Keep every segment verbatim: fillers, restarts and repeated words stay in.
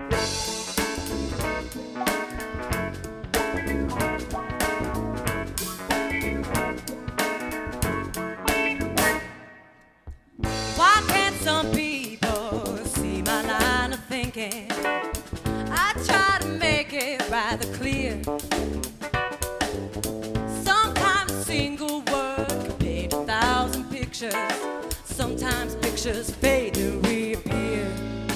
Why can't some people see my line of thinking? I try to make it rather clear. Sometimes a single word can paint a thousand pictures. Sometimes pictures fade and reappear.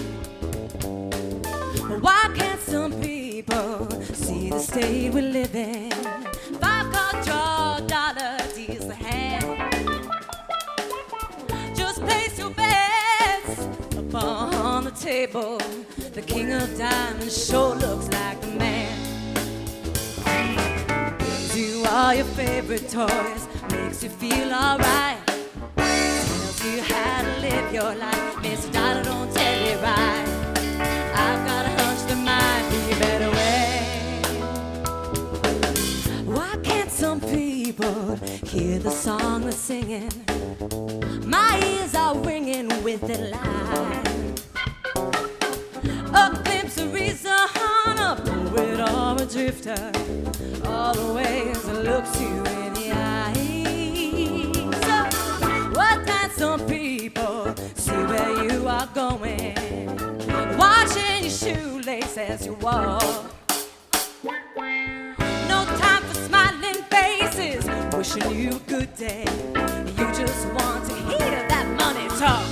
Why can't some people see the state we live in? Five card draw, dollar deals the hand. Just place your bets upon the table. The king of diamonds sure looks like the man. Gives you all your favorite toys, makes you feel alright. Tells you how to live your life. Mister Dollar don't tell you right. I've got a hunch there might be a better way. Why can't some people hear the song they're singing? My ears are ringing with their line. A glimpse of reason, a poet or a drifter, all the ways it looks you in the eyes. So, what can some people see where you are going? Watching your shoelace as you walk. No time for smiling faces, wishing you a good day. You just want to hear that money talk.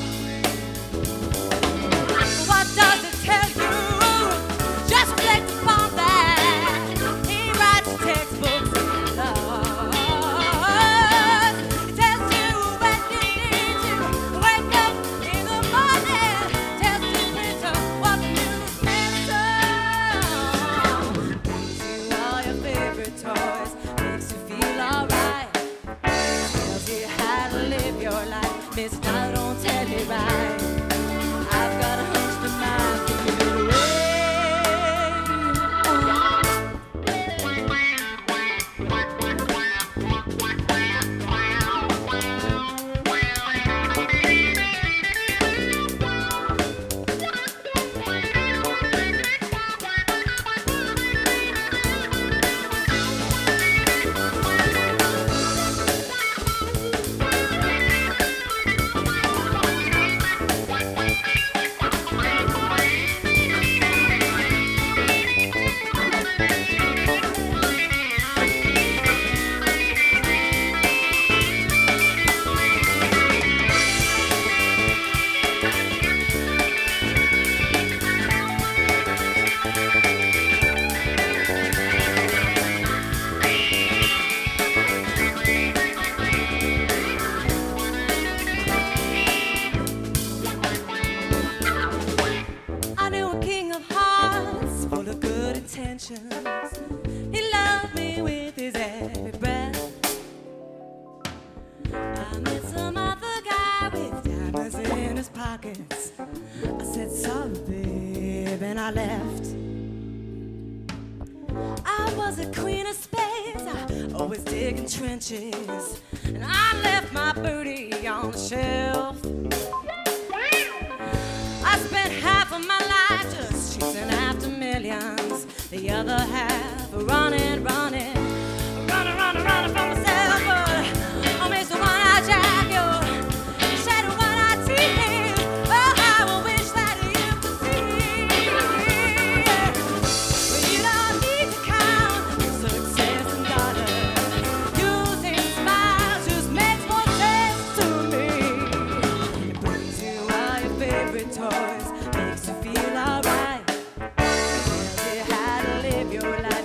What does it tell you? Just reflect upon that. He writes textbooks of love. It tells you when you need to wake up in the morning. Tells the printer what the news mentions. Gives you all your favorite toys, makes you feel alright. Tells you how to live your life. Mister Dollar don't tell you right. I've got a hunch that might be a better way. I knew a king of hearts, full of good intentions. He loved me with his every breath. I met some other guy with diamonds in his pockets. I said sorry, babe, and I left. I was a queen of spades, I always digging trenches, and I left my booty on the shelf. I spent half of my life just chasing after millions, the other half running, running, running, running, running from myself. But oh, Mister One-Eye Jack, you're shadow one-eyed teeth. Oh, how I wish that you could see. But you don't need to count your success and dollars. Using smiles just makes more sense to me. It brings you all your favorite toys, makes you feel alright. Tells you how to live your life.